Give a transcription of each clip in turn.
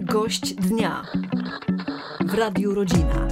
Gość dnia w Radiu Rodzina.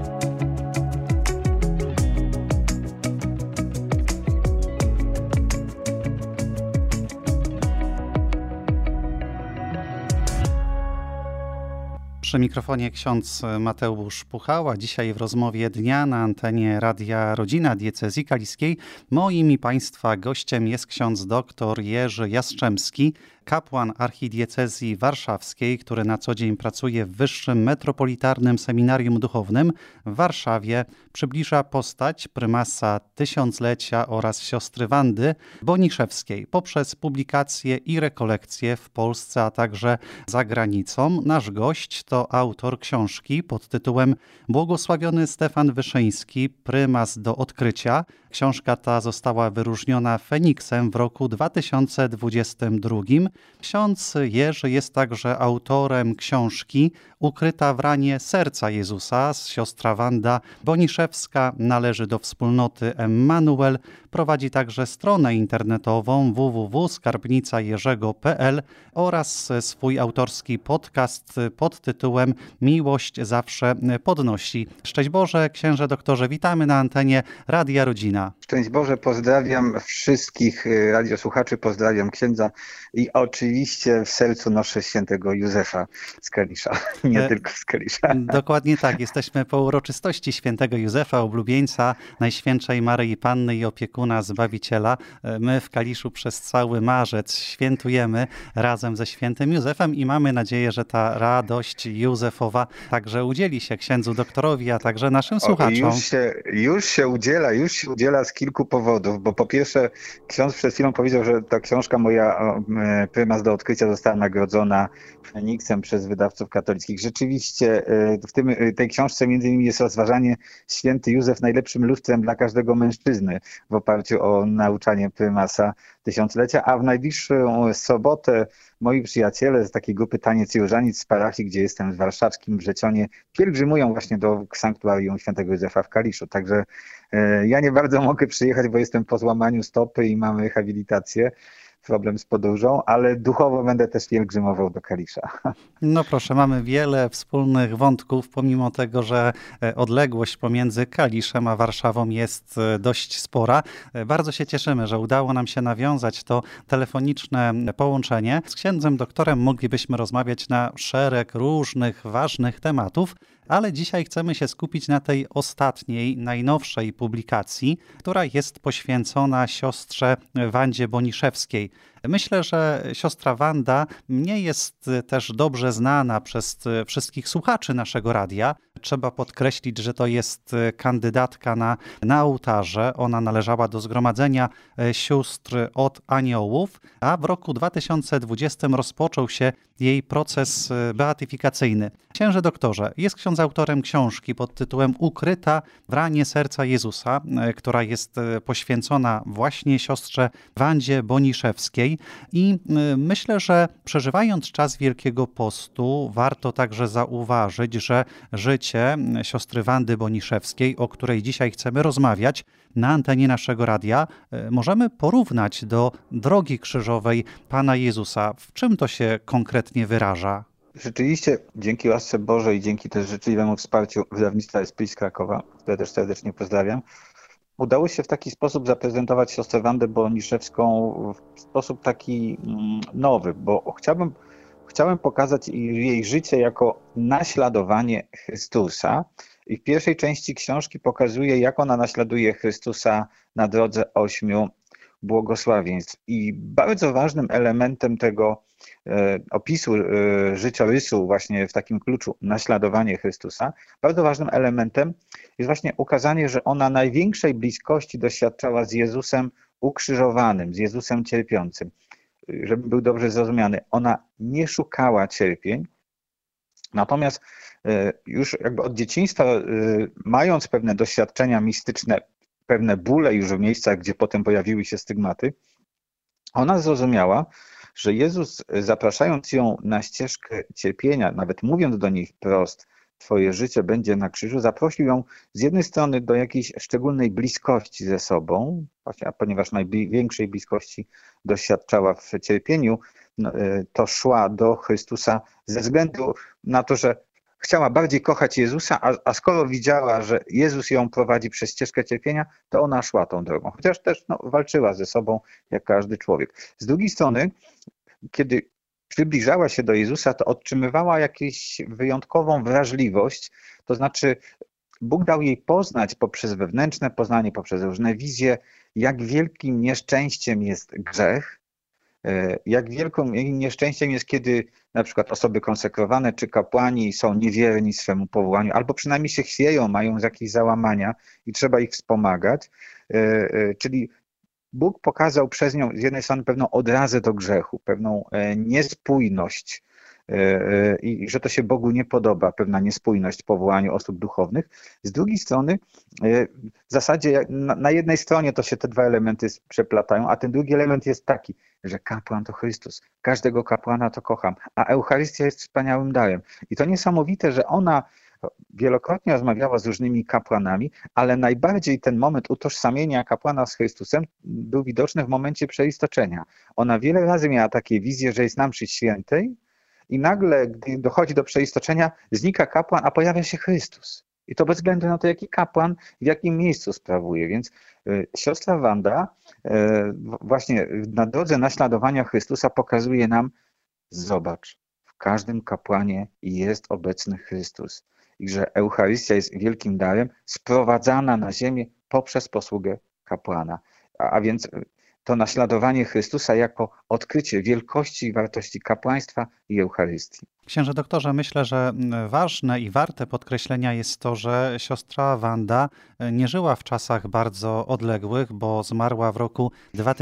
Przy mikrofonie ksiądz Mateusz Puchała. Dzisiaj w rozmowie dnia na antenie Radia Rodzina Diecezji Kaliskiej. Moim i Państwa gościem jest ksiądz dr Jerzy Jastrzębski, kapłan archidiecezji warszawskiej, który na co dzień pracuje w Wyższym Metropolitarnym Seminarium Duchownym w Warszawie. Przybliża postać prymasa Tysiąclecia oraz siostry Wandy Boniszewskiej poprzez publikacje i rekolekcje w Polsce, a także za granicą. Nasz gość to autor książki pod tytułem Błogosławiony Stefan Wyszyński, prymas do odkrycia. Książka ta została wyróżniona Feniksem w roku 2022. Ksiądz Jerzy jest także autorem książki Ukryta w ranie serca Jezusa. Siostra Wanda Boniszewska należy do wspólnoty Emmanuel. Prowadzi także stronę internetową www.skarbnicajerzego.pl oraz swój autorski podcast pod tytułem Miłość zawsze podnosi. Szczęść Boże, księże doktorze, witamy na antenie Radia Rodzina. Szczęść Boże, pozdrawiam wszystkich radiosłuchaczy, pozdrawiam księdza i oczywiście w sercu noszę świętego Józefa z Kalisza, nie tylko z Kalisza. Dokładnie tak, jesteśmy po uroczystości świętego Józefa, oblubieńca Najświętszej Maryi Panny i opiekuna Zbawiciela. My w Kaliszu przez cały marzec świętujemy razem ze świętym Józefem i mamy nadzieję, że ta radość józefowa także udzieli się księdzu doktorowi, a także naszym słuchaczom. Już się udziela z kilku powodów, bo po pierwsze ksiądz przed chwilą powiedział, że ta książka moja Prymas do odkrycia została nagrodzona Feniksem przez wydawców katolickich. Rzeczywiście w tej książce między innymi jest rozważanie święty Józef najlepszym lustrem dla każdego mężczyzny w oparciu o nauczanie prymasa Tysiąclecia, a w najbliższą sobotę moi przyjaciele z takiej grupy Taniec Różanic z parafii, gdzie jestem w warszawskim Brzecionie, pielgrzymują właśnie do sanktuarium świętego Józefa w Kaliszu. Także ja nie bardzo mogę przyjechać, bo jestem po złamaniu stopy i mam rehabilitację, problem z podróżą, ale duchowo będę też pielgrzymował do Kalisza. No proszę, mamy wiele wspólnych wątków, pomimo tego, że odległość pomiędzy Kaliszem a Warszawą jest dość spora. Bardzo się cieszymy, że udało nam się nawiązać to telefoniczne połączenie. Z księdzem doktorem moglibyśmy rozmawiać na szereg różnych ważnych tematów, ale dzisiaj chcemy się skupić na tej ostatniej, najnowszej publikacji, która jest poświęcona siostrze Wandzie Boniszewskiej. Myślę, że siostra Wanda nie jest też dobrze znana przez wszystkich słuchaczy naszego radia. Trzeba podkreślić, że to jest kandydatka na ołtarze. Ona należała do Zgromadzenia Sióstr od Aniołów, a w roku 2020 rozpoczął się jej proces beatyfikacyjny. Księże doktorze, jest ksiądz autorem książki pod tytułem Ukryta w ranie serca Jezusa, która jest poświęcona właśnie siostrze Wandzie Boniszewskiej. I myślę, że przeżywając czas Wielkiego Postu, warto także zauważyć, że życie siostry Wandy Boniszewskiej, o której dzisiaj chcemy rozmawiać na antenie naszego radia, możemy porównać do drogi krzyżowej Pana Jezusa. W czym to się konkretnie wyraża? Rzeczywiście, dzięki łasce Bożej i dzięki też życzliwemu wsparciu wydawnictwa Esprit z Krakowa, które też serdecznie pozdrawiam, udało się w taki sposób zaprezentować siostrę Wandę Boniszewską w sposób taki nowy, bo chciałem pokazać jej życie jako naśladowanie Chrystusa i w pierwszej części książki pokazuję, jak ona naśladuje Chrystusa na drodze 8 błogosławieństw. I bardzo ważnym elementem tego opisu życiorysu właśnie w takim kluczu naśladowanie Chrystusa, bardzo ważnym elementem jest właśnie ukazanie, że ona największej bliskości doświadczała z Jezusem ukrzyżowanym, z Jezusem cierpiącym. Żeby był dobrze zrozumiany, ona nie szukała cierpień, natomiast już jakby od dzieciństwa, mając pewne doświadczenia mistyczne, pewne bóle już w miejscach, gdzie potem pojawiły się stygmaty, ona zrozumiała, że Jezus, zapraszając ją na ścieżkę cierpienia, nawet mówiąc do niej wprost, Twoje życie będzie na krzyżu, zaprosił ją z jednej strony do jakiejś szczególnej bliskości ze sobą, ponieważ największej bliskości doświadczała w cierpieniu, to szła do Chrystusa ze względu na to, że chciała bardziej kochać Jezusa, a skoro widziała, że Jezus ją prowadzi przez ścieżkę cierpienia, to ona szła tą drogą. Chociaż też walczyła ze sobą, jak każdy człowiek. Z drugiej strony, kiedy przybliżała się do Jezusa, to otrzymywała jakąś wyjątkową wrażliwość, to znaczy Bóg dał jej poznać poprzez wewnętrzne poznanie, poprzez różne wizje, jak wielkim nieszczęściem jest grzech, jak wielkim nieszczęściem jest, kiedy na przykład osoby konsekrowane czy kapłani są niewierni swemu powołaniu, albo przynajmniej się chwieją, mają jakieś załamania i trzeba ich wspomagać. Czyli Bóg pokazał przez nią z jednej strony pewną odrazę do grzechu, pewną niespójność i że to się Bogu nie podoba, pewna niespójność w powołaniu osób duchownych. Z drugiej strony w zasadzie na jednej stronie to się te dwa elementy przeplatają, a ten drugi element jest taki, że kapłan to Chrystus. Każdego kapłana to kocham, a Eucharystia jest wspaniałym darem. I to niesamowite, że ona wielokrotnie rozmawiała z różnymi kapłanami, ale najbardziej ten moment utożsamienia kapłana z Chrystusem był widoczny w momencie przeistoczenia. Ona wiele razy miała takie wizje, że jest na mszy świętej i nagle, gdy dochodzi do przeistoczenia, znika kapłan, a pojawia się Chrystus. I to bez względu na to, jaki kapłan w jakim miejscu sprawuje. Więc siostra Wanda właśnie na drodze naśladowania Chrystusa pokazuje nam, zobacz, w każdym kapłanie jest obecny Chrystus. I że Eucharystia jest wielkim darem sprowadzana na ziemię poprzez posługę kapłana. A więc to naśladowanie Chrystusa jako odkrycie wielkości i wartości kapłaństwa i Eucharystii. Księże doktorze, myślę, że ważne i warte podkreślenia jest to, że siostra Wanda nie żyła w czasach bardzo odległych, bo zmarła w roku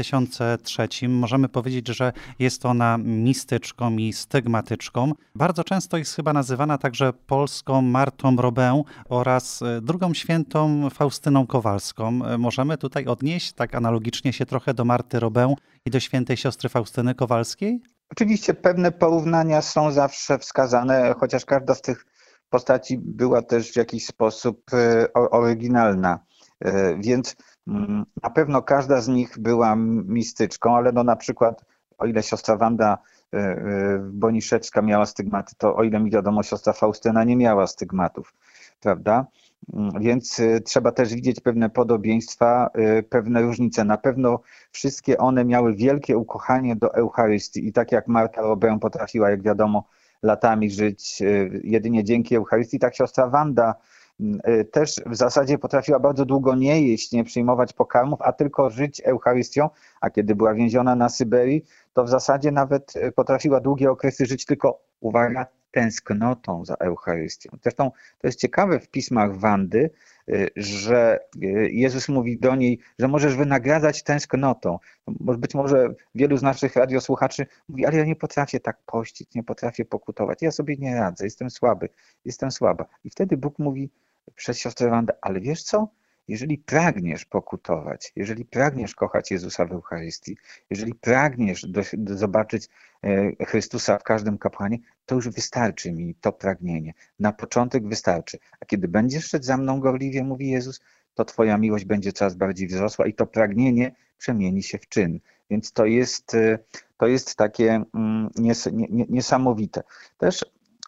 2003. Możemy powiedzieć, że jest ona mistyczką i stygmatyczką. Bardzo często jest chyba nazywana także polską Martą Robę oraz drugą świętą Faustyną Kowalską. Możemy tutaj odnieść tak analogicznie się trochę do Marty Robę i do świętej siostry Faustyny Kowalskiej? Oczywiście pewne porównania są zawsze wskazane, chociaż każda z tych postaci była też w jakiś sposób oryginalna. Więc na pewno każda z nich była mistyczką, ale na przykład o ile siostra Wanda Boniszewska miała stygmaty, to o ile mi wiadomo, siostra Faustyna nie miała stygmatów, prawda? Więc trzeba też widzieć pewne podobieństwa, pewne różnice. Na pewno wszystkie one miały wielkie ukochanie do Eucharystii i tak jak Marta Robę potrafiła, jak wiadomo, latami żyć jedynie dzięki Eucharystii, tak siostra Wanda też w zasadzie potrafiła bardzo długo nie jeść, nie przyjmować pokarmów, a tylko żyć Eucharystią, a kiedy była więziona na Syberii, to w zasadzie nawet potrafiła długie okresy żyć tylko, uwaga, tęsknotą za Eucharystią. Zresztą to jest ciekawe w pismach Wandy, że Jezus mówi do niej, że możesz wynagradzać tęsknotą. Być może wielu z naszych radiosłuchaczy mówi, ale ja nie potrafię tak pościć, nie potrafię pokutować, ja sobie nie radzę, jestem słaby, jestem słaba. I wtedy Bóg mówi przez siostrę Wandę, ale wiesz co? Jeżeli pragniesz pokutować, jeżeli pragniesz kochać Jezusa w Eucharystii, jeżeli pragniesz zobaczyć Chrystusa w każdym kapłanie, to już wystarczy mi to pragnienie. Na początek wystarczy. A kiedy będziesz szedł za mną gorliwie, mówi Jezus, to twoja miłość będzie coraz bardziej wzrosła i to pragnienie przemieni się w czyn. Więc to jest takie niesamowite. Też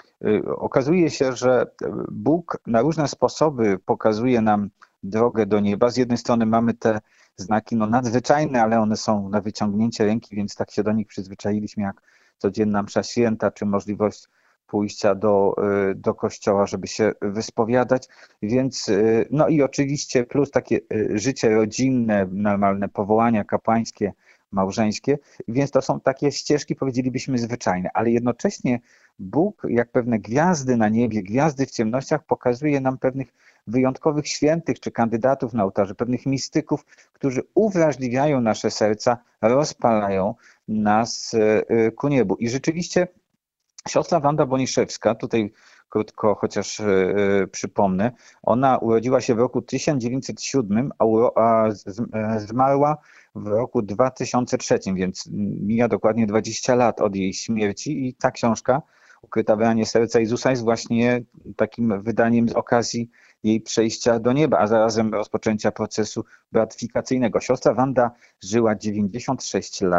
okazuje się, że Bóg na różne sposoby pokazuje nam drogę do nieba. Z jednej strony mamy te znaki nadzwyczajne, ale one są na wyciągnięcie ręki, więc tak się do nich przyzwyczailiśmy, jak codzienna msza święta, czy możliwość pójścia do kościoła, żeby się wyspowiadać. Więc no i oczywiście plus takie życie rodzinne, normalne powołania kapłańskie, małżeńskie, więc to są takie ścieżki, powiedzielibyśmy, zwyczajne, ale jednocześnie Bóg, jak pewne gwiazdy na niebie, gwiazdy w ciemnościach, pokazuje nam pewnych wyjątkowych świętych czy kandydatów na ołtarze, pewnych mistyków, którzy uwrażliwiają nasze serca, rozpalają nas ku niebu. I rzeczywiście siostra Wanda Boniszewska, tutaj krótko chociaż przypomnę, ona urodziła się w roku 1907, a zmarła w roku 2003, więc mija dokładnie 20 lat od jej śmierci i ta książka Ukryta w ranie serca Jezusa jest właśnie takim wydaniem z okazji jej przejścia do nieba, a zarazem rozpoczęcia procesu beatyfikacyjnego. Siostra Wanda żyła 96 lat,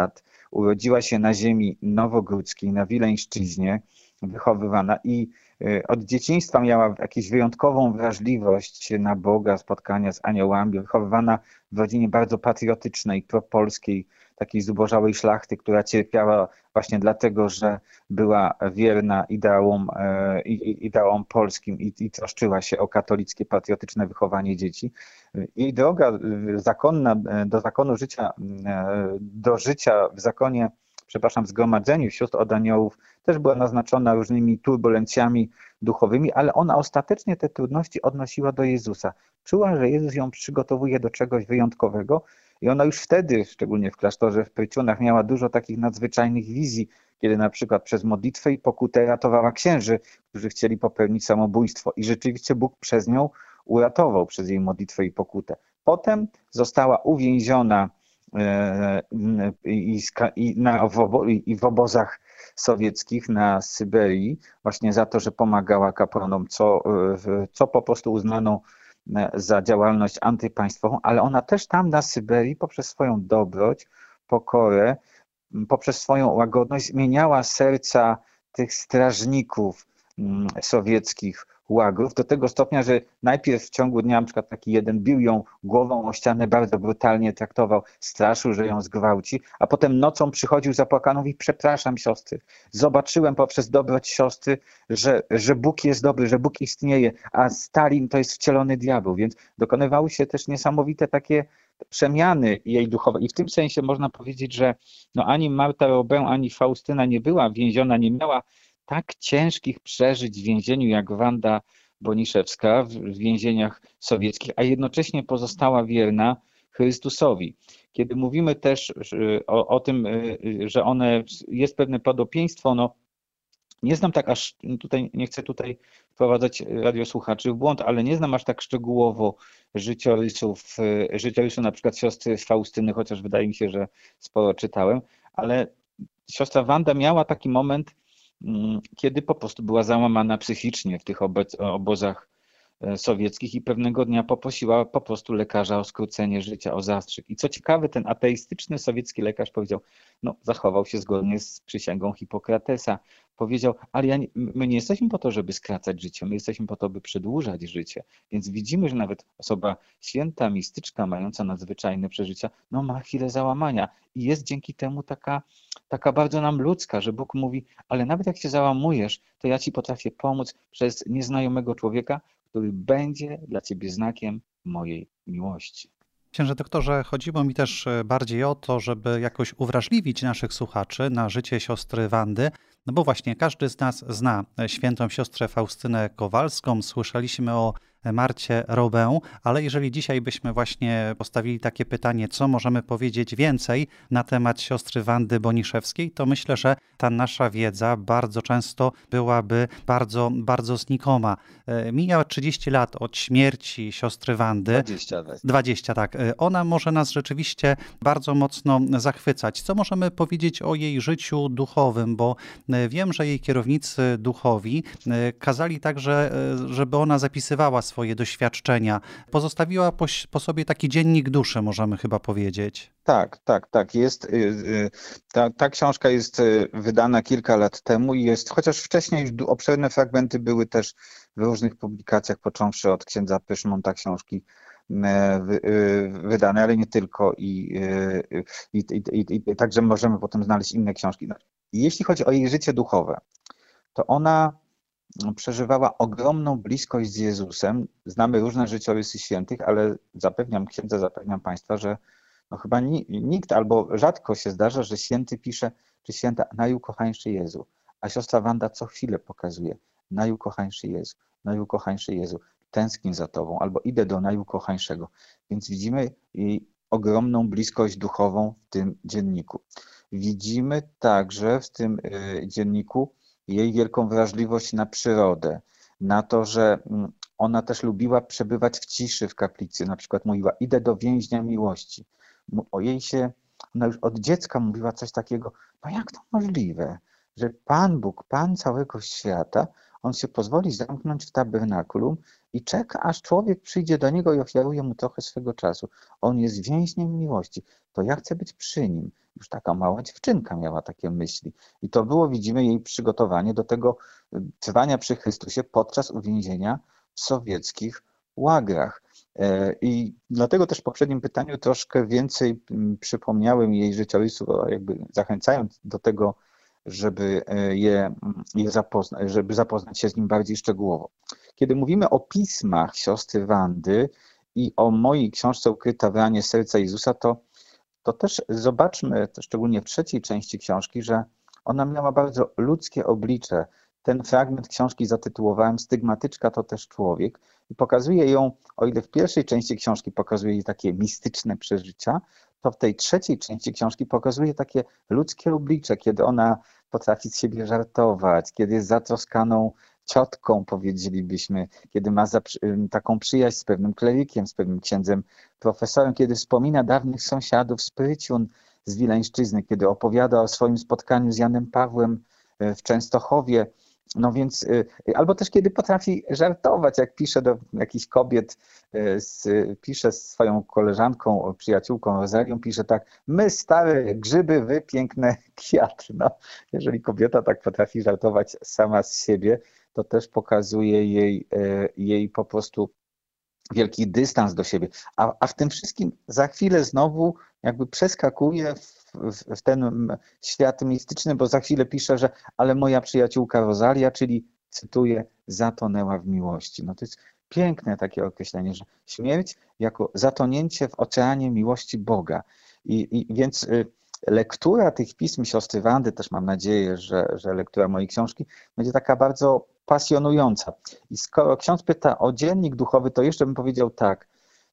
Urodziła się na ziemi nowogródzkiej, na Wileńszczyźnie, wychowywana i od dzieciństwa miała jakąś wyjątkową wrażliwość na Boga, spotkania z aniołami, wychowywana w rodzinie bardzo patriotycznej, propolskiej, takiej zubożałej szlachty, która cierpiała właśnie dlatego, że była wierna ideałom polskim i troszczyła się o katolickie, patriotyczne wychowanie dzieci. Jej droga zakonna do zakonu życia, do życia w zakonie, w zgromadzeniu sióstr od aniołów też była naznaczona różnymi turbulencjami duchowymi, ale ona ostatecznie te trudności odnosiła do Jezusa. Czuła, że Jezus ją przygotowuje do czegoś wyjątkowego i ona już wtedy, szczególnie w klasztorze w Pryciunach, miała dużo takich nadzwyczajnych wizji, kiedy na przykład przez modlitwę i pokutę ratowała księży, którzy chcieli popełnić samobójstwo i rzeczywiście Bóg przez nią uratował, przez jej modlitwę i pokutę. Potem została uwięziona i w obozach sowieckich na Syberii właśnie za to, że pomagała kapronom, co po prostu uznano za działalność antypaństwową, ale ona też tam na Syberii poprzez swoją dobroć, pokorę, poprzez swoją łagodność zmieniała serca tych strażników sowieckich łagrów do tego stopnia, że najpierw w ciągu dnia na przykład taki jeden bił ją głową o ścianę, bardzo brutalnie traktował, straszył, że ją zgwałci, a potem nocą przychodził zapłakaną i przepraszam siostry, zobaczyłem poprzez dobroć siostry, że Bóg jest dobry, że Bóg istnieje, a Stalin to jest wcielony diabeł, więc dokonywały się też niesamowite takie przemiany jej duchowej i w tym sensie można powiedzieć, że no ani Marta Robę, ani Faustyna nie była więziona, nie miała tak ciężkich przeżyć w więzieniu jak Wanda Boniszewska w więzieniach sowieckich, a jednocześnie pozostała wierna Chrystusowi. Kiedy mówimy też o tym, że jest pewne podobieństwo, no nie znam tak aż, nie chcę tutaj wprowadzać radiosłuchaczy w błąd, ale nie znam aż tak szczegółowo życiorysu na przykład siostry Faustyny, chociaż wydaje mi się, że sporo czytałem, ale siostra Wanda miała taki moment, kiedy po prostu była załamana psychicznie w tych obozach sowieckich i pewnego dnia poprosiła po prostu lekarza o skrócenie życia, o zastrzyk. I co ciekawe, ten ateistyczny sowiecki lekarz powiedział, no zachował się zgodnie z przysięgą Hipokratesa. Powiedział, ale my nie jesteśmy po to, żeby skracać życie, my jesteśmy po to, by przedłużać życie. Więc widzimy, że nawet osoba święta, mistyczka, mająca nadzwyczajne przeżycia, no ma chwilę załamania i jest dzięki temu taka bardzo nam ludzka, że Bóg mówi, ale nawet jak się załamujesz, to ja ci potrafię pomóc przez nieznajomego człowieka, który będzie dla ciebie znakiem mojej miłości. Księże doktorze, chodziło mi też bardziej o to, żeby jakoś uwrażliwić naszych słuchaczy na życie siostry Wandy, no bo właśnie każdy z nas zna świętą siostrę Faustynę Kowalską, słyszeliśmy o Marcie Robę, ale jeżeli dzisiaj byśmy właśnie postawili takie pytanie, co możemy powiedzieć więcej na temat siostry Wandy Boniszewskiej, to myślę, że ta nasza wiedza bardzo często byłaby bardzo, bardzo znikoma. Mija 30 lat od śmierci siostry Wandy. 20, tak. Ona może nas rzeczywiście bardzo mocno zachwycać. Co możemy powiedzieć o jej życiu duchowym, bo wiem, że jej kierownicy duchowi kazali także, żeby ona zapisywała swoje doświadczenia. Pozostawiła po sobie taki dziennik duszy, możemy chyba powiedzieć. Tak. Ta książka jest wydana kilka lat temu i chociaż wcześniej już obszerne fragmenty były też w różnych publikacjach, począwszy od księdza Pyszmonta książki wydane, ale nie tylko i także możemy potem znaleźć inne książki. Jeśli chodzi o jej życie duchowe, to ona przeżywała ogromną bliskość z Jezusem. Znamy różne życiorysy świętych, ale zapewniam Państwa, że no chyba nikt albo rzadko się zdarza, że święty pisze, czy święta najukochańszy Jezu. A siostra Wanda co chwilę pokazuje, najukochańszy Jezu, najukochańszy Jezu, tęsknię za Tobą, albo idę do najukochańszego. Więc widzimy jej ogromną bliskość duchową w tym dzienniku. Widzimy także w tym dzienniku jej wielką wrażliwość na przyrodę, na to, że ona też lubiła przebywać w ciszy w kaplicy. Na przykład mówiła, idę do więźnia miłości. Ona już od dziecka mówiła coś takiego, no jak to możliwe, że Pan Bóg, Pan całego świata on się pozwoli zamknąć w tabernakulum i czeka, aż człowiek przyjdzie do niego i ofiaruje mu trochę swego czasu. On jest więźniem miłości, to ja chcę być przy nim. Już taka mała dziewczynka miała takie myśli. I to było, widzimy, jej przygotowanie do tego trwania przy Chrystusie podczas uwięzienia w sowieckich łagrach. I dlatego też w poprzednim pytaniu troszkę więcej przypomniałem jej życiorysu, jakby zachęcając do tego, żeby żeby zapoznać się z nim bardziej szczegółowo. Kiedy mówimy o pismach siostry Wandy i o mojej książce Ukryta w ranie serca Jezusa, to też zobaczmy, szczególnie w trzeciej części książki, że ona miała bardzo ludzkie oblicze. Ten fragment książki zatytułowałem Stygmatyczka to też człowiek i pokazuje ją, o ile w pierwszej części książki pokazuje jej takie mistyczne przeżycia, to w tej trzeciej części książki pokazuje takie ludzkie oblicze, kiedy ona potrafi z siebie żartować, kiedy jest zatroskaną ciotką, powiedzielibyśmy, kiedy ma taką przyjaźń z pewnym klerykiem, z pewnym księdzem profesorem, kiedy wspomina dawnych sąsiadów z Pryciun, z Wileńszczyzny, kiedy opowiada o swoim spotkaniu z Janem Pawłem w Częstochowie. No więc, albo też kiedy potrafi żartować, jak pisze do jakichś kobiet, pisze z swoją koleżanką, przyjaciółką Rozalią, pisze tak: my stare grzyby, wy piękne kwiaty. No, jeżeli kobieta tak potrafi żartować sama z siebie, to też pokazuje jej po prostu wielki dystans do siebie. A w tym wszystkim za chwilę znowu jakby przeskakuje w ten świat mistyczny, bo za chwilę pisze, że ale moja przyjaciółka Rosalia, czyli cytuję, zatonęła w miłości. No to jest piękne takie określenie, że śmierć jako zatonięcie w oceanie miłości Boga. I więc lektura tych pism siostry Wandy, też mam nadzieję, że lektura mojej książki będzie taka bardzo pasjonująca. I skoro ksiądz pyta o dziennik duchowy, to jeszcze bym powiedział tak.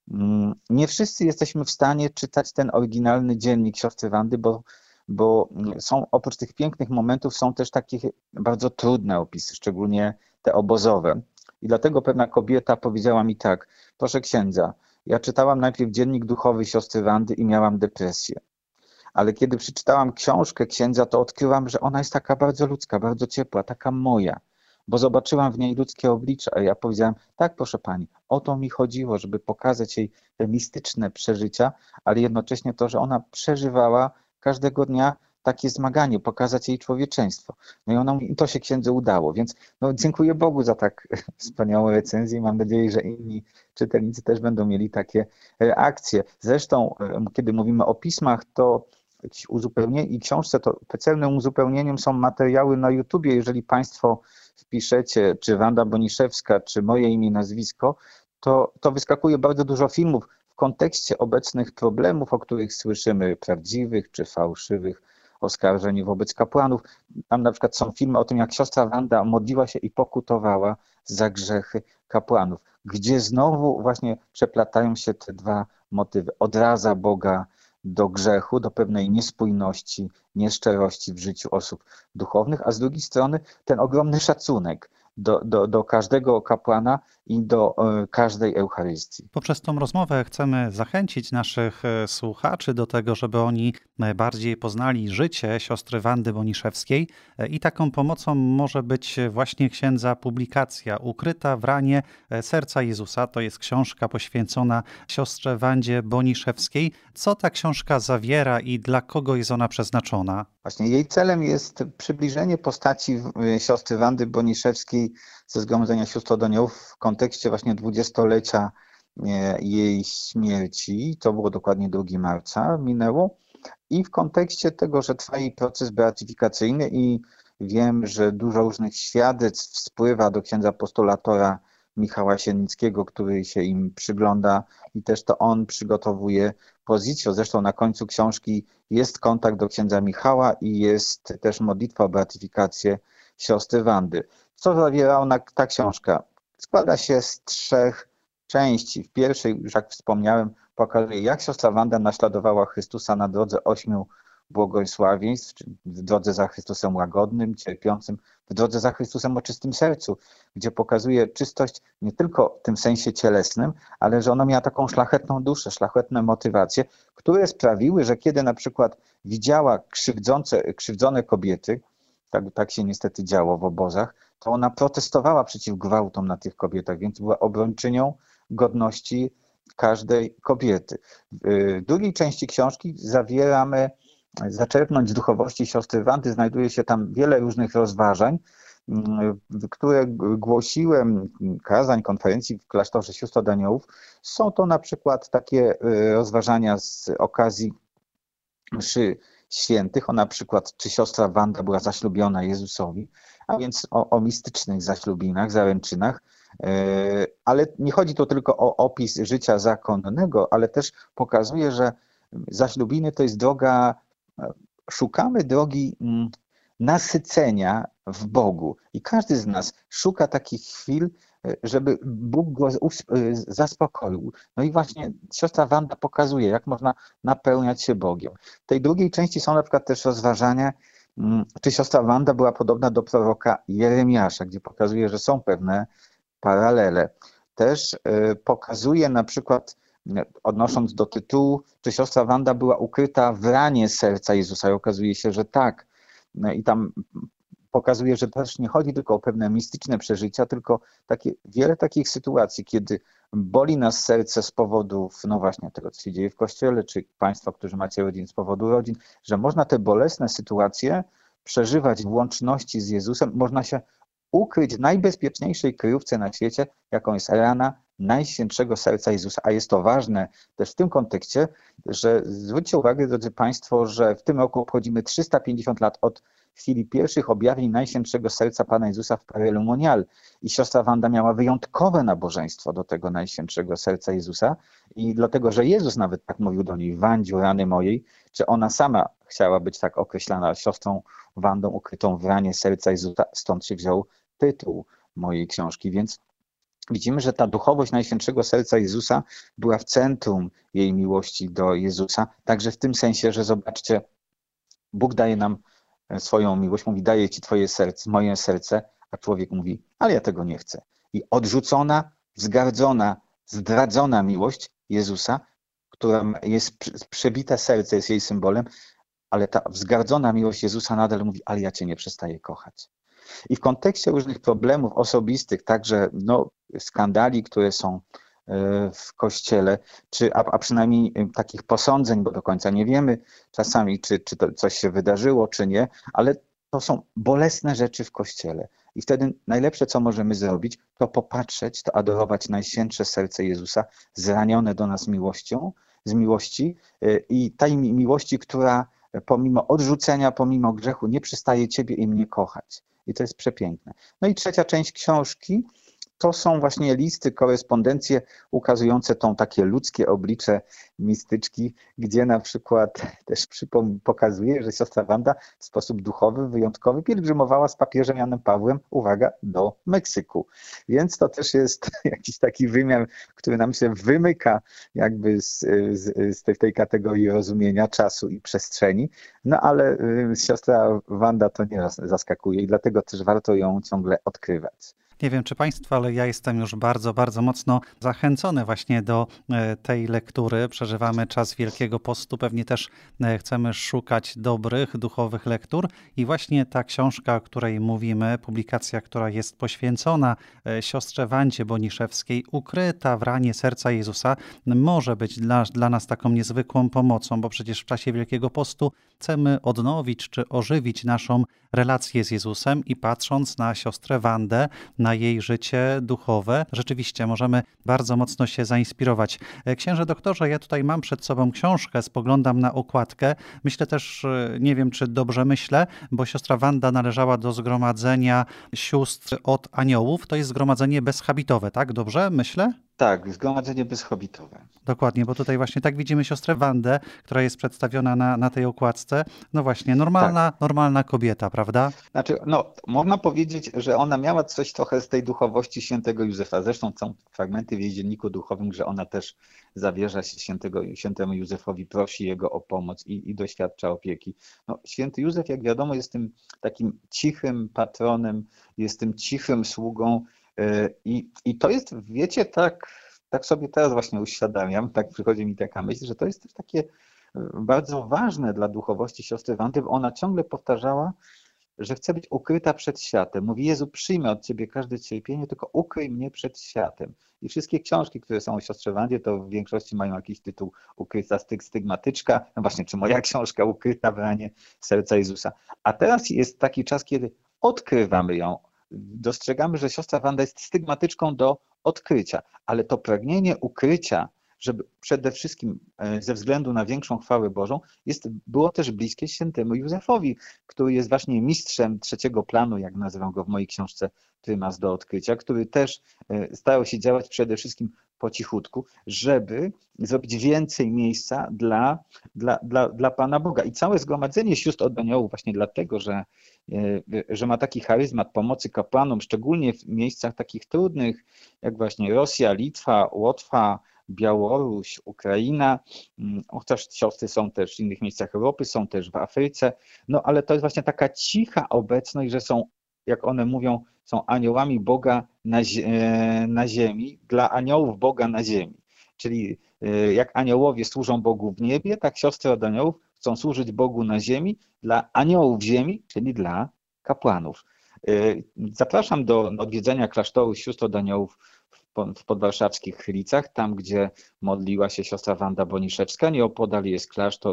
Nie wszyscy jesteśmy w stanie czytać ten oryginalny dziennik siostry Wandy, bo są, oprócz tych pięknych momentów, są też takie bardzo trudne opisy, szczególnie te obozowe. I dlatego pewna kobieta powiedziała mi tak: proszę księdza, ja czytałam najpierw dziennik duchowy siostry Wandy i miałam depresję. Ale kiedy przeczytałam książkę księdza, to odkryłam, że ona jest taka bardzo ludzka, bardzo ciepła, taka moja, bo zobaczyłam w niej ludzkie oblicze. A ja powiedziałam: tak, proszę pani, o to mi chodziło, żeby pokazać jej te mistyczne przeżycia, ale jednocześnie to, że ona przeżywała każdego dnia takie zmaganie, pokazać jej człowieczeństwo. No i ona mówi, to się księdzu udało, więc no, dziękuję Bogu za tak wspaniałą recenzję i mam nadzieję, że inni czytelnicy też będą mieli takie reakcje. Zresztą, kiedy mówimy o pismach, to jakieś uzupełnienie i książce, to celnym uzupełnieniem są materiały na YouTubie. Jeżeli Państwo wpiszecie, czy Wanda Boniszewska, czy moje imię, nazwisko, to wyskakuje bardzo dużo filmów w kontekście obecnych problemów, o których słyszymy, prawdziwych czy fałszywych oskarżeń wobec kapłanów. Tam na przykład są filmy o tym, jak siostra Wanda modliła się i pokutowała za grzechy kapłanów, gdzie znowu właśnie przeplatają się te dwa motywy. Odraza Boga do grzechu, do pewnej niespójności, nieszczerości w życiu osób duchownych, a z drugiej strony ten ogromny szacunek do każdego kapłana i do każdej Eucharystii. Poprzez tą rozmowę chcemy zachęcić naszych słuchaczy do tego, żeby oni bardziej poznali życie siostry Wandy Boniszewskiej i taką pomocą może być właśnie księdza publikacja Ukryta w ranie serca Jezusa. To jest książka poświęcona siostrze Wandzie Boniszewskiej. Co ta książka zawiera i dla kogo jest ona przeznaczona? Właśnie jej celem jest przybliżenie postaci siostry Wandy Boniszewskiej ze Zgromadzenia Sióstr Aniołów w kontekście właśnie 20-lecia jej śmierci. To było dokładnie 2 marca minęło. I w kontekście tego, że trwa jej proces beatyfikacyjny i wiem, że dużo różnych świadectw spływa do księdza postulatora Michała Sienickiego, który się im przygląda i też to on przygotowuje pozycję. Zresztą na końcu książki jest kontakt do księdza Michała i jest też modlitwa o beatyfikację siostry Wandy. Co zawiera ta książka? Składa się z 3 części. W pierwszej, już jak wspomniałem, pokazuje, jak siostra Wanda naśladowała Chrystusa na drodze 8 błogosławieństw, w drodze za Chrystusem łagodnym, cierpiącym, w drodze za Chrystusem o czystym sercu, gdzie pokazuje czystość nie tylko w tym sensie cielesnym, ale że ona miała taką szlachetną duszę, szlachetne motywacje, które sprawiły, że kiedy na przykład widziała krzywdzone kobiety, tak się niestety działo w obozach, to ona protestowała przeciw gwałtom na tych kobietach, więc była obrończynią godności każdej kobiety. W drugiej części książki zawieramy, zaczerpnąć z duchowości siostry Wandy, znajduje się tam wiele różnych rozważań, które głosiłem, kazań, konferencji w klasztorze Sióstr od Aniołów. Są to na przykład takie rozważania z okazji mszy świętych, na przykład czy siostra Wanda była zaślubiona Jezusowi, a więc o mistycznych zaślubinach, zaręczynach, ale nie chodzi tu tylko o opis życia zakonnego, ale też pokazuje, że zaślubiny to jest droga, szukamy drogi nasycenia w Bogu i każdy z nas szuka takich chwil, żeby Bóg go zaspokoił. No i właśnie siostra Wanda pokazuje, jak można napełniać się Bogiem. W tej drugiej części są na przykład też rozważania, czy siostra Wanda była podobna do proroka Jeremiasza, gdzie pokazuje, że są pewne paralele. Też pokazuje na przykład, odnosząc do tytułu, czy siostra Wanda była ukryta w ranie serca Jezusa i okazuje się, że tak. I tam pokazuje, że też nie chodzi tylko o pewne mistyczne przeżycia, tylko wiele takich sytuacji, kiedy boli nas serce z powodów, no właśnie tego, co się dzieje w Kościele, czy Państwo, którzy macie rodzin, z powodu rodzin, że można te bolesne sytuacje przeżywać w łączności z Jezusem, można się ukryć w najbezpieczniejszej kryjówce na świecie, jaką jest rana Najświętszego Serca Jezusa. A jest to ważne też w tym kontekście, że zwróćcie uwagę, drodzy Państwo, że w tym roku obchodzimy 350 lat od chwili pierwszych objawień Najświętszego Serca Pana Jezusa w Parelu Monial. I siostra Wanda miała wyjątkowe nabożeństwo do tego Najświętszego Serca Jezusa i dlatego, że Jezus nawet tak mówił do niej: Wandziu, rany mojej, czy ona sama chciała być tak określana siostrą Wandą ukrytą w ranie serca Jezusa, stąd się wziął tytuł mojej książki. Więc widzimy, że ta duchowość Najświętszego Serca Jezusa była w centrum jej miłości do Jezusa, także w tym sensie, że zobaczcie, Bóg daje nam swoją miłość, mówi: daję ci twoje serce, moje serce, a człowiek mówi: ale ja tego nie chcę. I odrzucona, wzgardzona, zdradzona miłość Jezusa, która jest przebite serce, jest jej symbolem, ale ta wzgardzona miłość Jezusa nadal mówi: ale ja cię nie przestaję kochać. I w kontekście różnych problemów osobistych, także skandali, które są w Kościele, a przynajmniej takich posądzeń, bo do końca nie wiemy czasami, czy to coś się wydarzyło, czy nie, ale to są bolesne rzeczy w Kościele. I wtedy najlepsze, co możemy zrobić, to popatrzeć, to adorować Najświętsze Serce Jezusa, zranione do nas miłością, z miłości i tej miłości, która pomimo odrzucenia, pomimo grzechu nie przestaje ciebie i mnie kochać. I to jest przepiękne. No i trzecia część książki to są właśnie listy, korespondencje ukazujące takie ludzkie oblicze mistyczki, gdzie na przykład też pokazuje, że siostra Wanda w sposób duchowy, wyjątkowy pielgrzymowała z papieżem Janem Pawłem, uwaga, do Meksyku. Więc to też jest jakiś taki wymiar, który nam się wymyka jakby z tej kategorii rozumienia czasu i przestrzeni. No ale siostra Wanda to nieraz zaskakuje i dlatego też warto ją ciągle odkrywać. Nie wiem, czy Państwo, ale ja jestem już bardzo, bardzo mocno zachęcony właśnie do tej lektury. Przeżywamy czas Wielkiego Postu, pewnie też chcemy szukać dobrych, duchowych lektur i właśnie ta książka, o której mówimy, publikacja, która jest poświęcona siostrze Wandzie Boniszewskiej, ukryta w ranie serca Jezusa, może być dla nas taką niezwykłą pomocą, bo przecież w czasie Wielkiego Postu chcemy odnowić czy ożywić naszą relację z Jezusem i patrząc na siostrę Wandę, na jej życie duchowe, rzeczywiście możemy bardzo mocno się zainspirować. Księże doktorze, ja tutaj mam przed sobą książkę, spoglądam na okładkę. Myślę też, nie wiem, czy dobrze myślę, bo siostra Wanda należała do zgromadzenia sióstr od Aniołów. To jest zgromadzenie bezhabitowe, tak? Dobrze myślę? Tak, zgromadzenie bezhabitowe. Dokładnie, bo tutaj właśnie tak widzimy siostrę Wandę, która jest przedstawiona na tej okładce. No właśnie, normalna kobieta, prawda? Znaczy, można powiedzieć, że ona miała coś trochę z tej duchowości świętego Józefa. Zresztą są fragmenty w jej dzienniku duchowym, że ona też zawierza się świętemu Józefowi, prosi jego o pomoc i doświadcza opieki. Święty Józef, jak wiadomo, jest tym takim cichym patronem, jest tym cichym sługą. I to jest, wiecie, tak sobie teraz właśnie uświadamiam, tak przychodzi mi taka myśl, że to jest też takie bardzo ważne dla duchowości siostry Wandy, bo ona ciągle powtarzała, że chce być ukryta przed światem. Mówi: Jezu, przyjmę od Ciebie każde cierpienie, tylko ukryj mnie przed światem. I wszystkie książki, które są o siostrze Wandzie, to w większości mają jakiś tytuł: Ukryta stygmatyczka, no właśnie, czy moja książka Ukryta w ranie serca Jezusa. A teraz jest taki czas, kiedy odkrywamy ją. Dostrzegamy, że siostra Wanda jest stygmatyczką do odkrycia, ale to pragnienie ukrycia, żeby przede wszystkim ze względu na większą chwałę Bożą, było też bliskie świętemu Józefowi, który jest właśnie mistrzem trzeciego planu, jak nazywam go w mojej książce Prymas do odkrycia, który też starał się działać przede wszystkim po cichutku, żeby zrobić więcej miejsca dla Pana Boga. I całe zgromadzenie sióstr od aniołów właśnie dlatego, że ma taki charyzmat pomocy kapłanom, szczególnie w miejscach takich trudnych, jak właśnie Rosja, Litwa, Łotwa, Białoruś, Ukraina, chociaż siostry są też w innych miejscach Europy, są też w Afryce, no ale to jest właśnie taka cicha obecność, że są, jak one mówią, są aniołami Boga na ziemi, dla aniołów Boga na ziemi. Czyli jak aniołowie służą Bogu w niebie, tak siostry od aniołów chcą służyć Bogu na ziemi, dla aniołów ziemi, czyli dla kapłanów. Zapraszam do odwiedzenia klasztoru sióstr od aniołów w podwarszawskich Chylicach, tam gdzie modliła się siostra Wanda Boniszewska. Nieopodal jest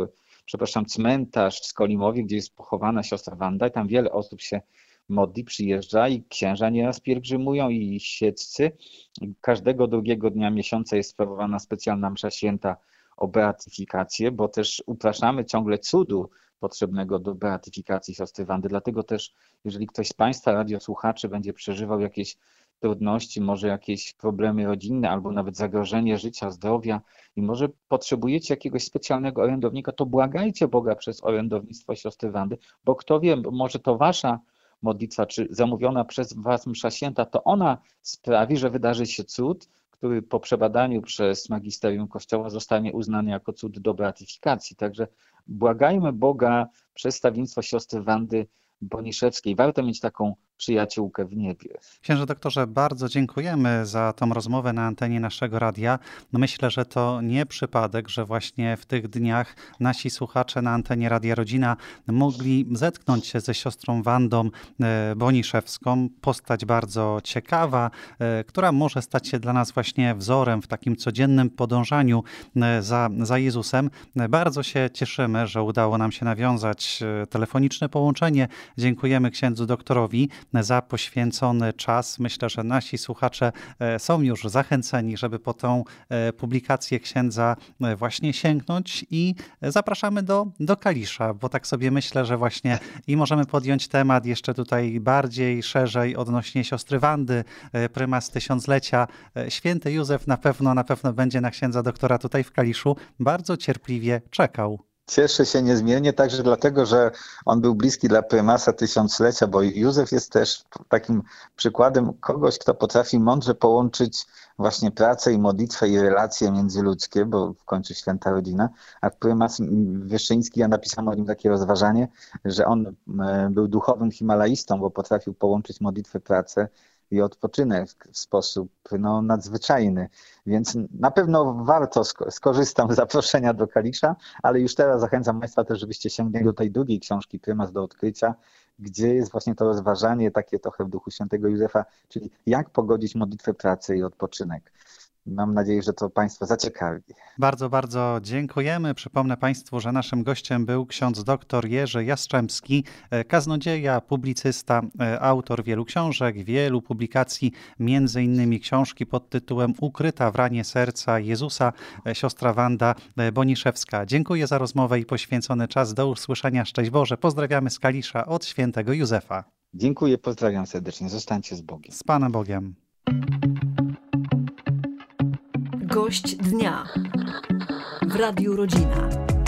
cmentarz w Skolimowie, gdzie jest pochowana siostra Wanda i tam wiele osób się modli, przyjeżdża i księża nieraz pielgrzymują i świeccy. Każdego drugiego dnia miesiąca jest sprawowana specjalna msza święta o beatyfikację, bo też upraszamy ciągle cudu potrzebnego do beatyfikacji siostry Wandy. Dlatego też, jeżeli ktoś z Państwa radiosłuchaczy będzie przeżywał jakieś trudności, może jakieś problemy rodzinne albo nawet zagrożenie życia, zdrowia i może potrzebujecie jakiegoś specjalnego orędownika, to błagajcie Boga przez orędownictwo siostry Wandy, bo kto wie, może to Wasza modlitwa, czy zamówiona przez Was msza święta, to ona sprawi, że wydarzy się cud, który po przebadaniu przez magisterium Kościoła zostanie uznany jako cud do beatyfikacji. Także błagajmy Boga przez stawiennictwo siostry Wandy Boniszewskiej. Warto mieć taką przyjaciółkę w niebie. Księże doktorze, bardzo dziękujemy za tą rozmowę na antenie naszego radia. No myślę, że to nie przypadek, że właśnie w tych dniach nasi słuchacze na antenie Radia Rodzina mogli zetknąć się ze siostrą Wandą Boniszewską. Postać bardzo ciekawa, która może stać się dla nas właśnie wzorem w takim codziennym podążaniu za Jezusem. Bardzo się cieszymy, że udało nam się nawiązać telefoniczne połączenie. Dziękujemy księdzu doktorowi za poświęcony czas. Myślę, że nasi słuchacze są już zachęceni, żeby po tą publikację księdza właśnie sięgnąć i zapraszamy do Kalisza, bo tak sobie myślę, że właśnie i możemy podjąć temat jeszcze tutaj bardziej, szerzej odnośnie siostry Wandy, prymas tysiąclecia. Święty Józef na pewno będzie na księdza doktora tutaj w Kaliszu. Bardzo cierpliwie czekał. Cieszę się niezmiernie także dlatego, że on był bliski dla prymasa tysiąclecia, bo Józef jest też takim przykładem kogoś, kto potrafi mądrze połączyć właśnie pracę i modlitwę i relacje międzyludzkie, bo w końcu święta rodzina, a prymas Wyszyński, ja napisałem o nim takie rozważanie, że on był duchowym himalaistą, bo potrafił połączyć modlitwę, pracę i odpoczynek w sposób nadzwyczajny. Więc na pewno warto skorzystam z zaproszenia do Kalisza, ale już teraz zachęcam Państwa też, żebyście sięgnęli do tej drugiej książki Prymas do odkrycia, gdzie jest właśnie to rozważanie takie trochę w duchu świętego Józefa, czyli jak pogodzić modlitwę, pracę i odpoczynek. Mam nadzieję, że to Państwa zaciekawi. Bardzo, bardzo dziękujemy. Przypomnę Państwu, że naszym gościem był ksiądz dr Jerzy Jastrzębski, kaznodzieja, publicysta, autor wielu książek, wielu publikacji, między innymi książki pod tytułem Ukryta w ranie serca Jezusa, siostra Wanda Boniszewska. Dziękuję za rozmowę i poświęcony czas. Do usłyszenia. Szczęść Boże. Pozdrawiamy z Kalisza od świętego Józefa. Dziękuję, pozdrawiam serdecznie. Zostańcie z Bogiem. Z Panem Bogiem. Gość dnia w Radiu Rodzina.